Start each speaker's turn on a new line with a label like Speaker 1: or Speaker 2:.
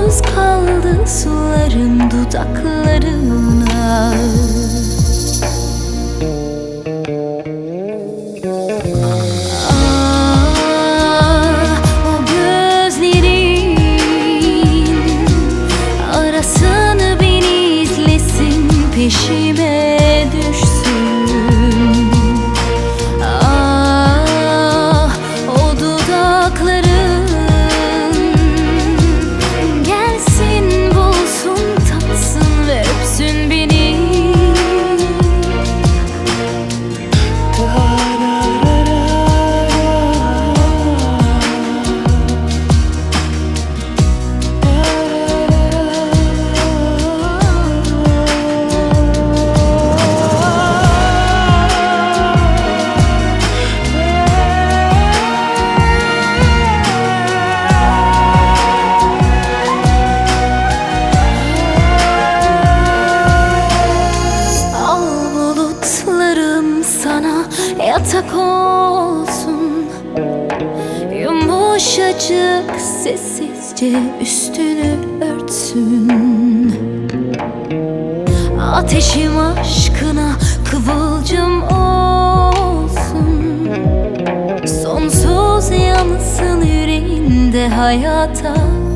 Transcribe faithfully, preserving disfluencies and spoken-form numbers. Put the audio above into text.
Speaker 1: Susuz kaldı sularım dudaklarına. Ah, o gözlerin arasını beni izlesin, peşime düşsün. Ah, o dudakların gelsin, bulsun, tatsın ve öpsün beni. Sana yatak olsun, yumuşacık sessizce üstünü örtsün. Ateşim aşkına kıvılcım olsun, sonsuz yansın yüreğinde hayata.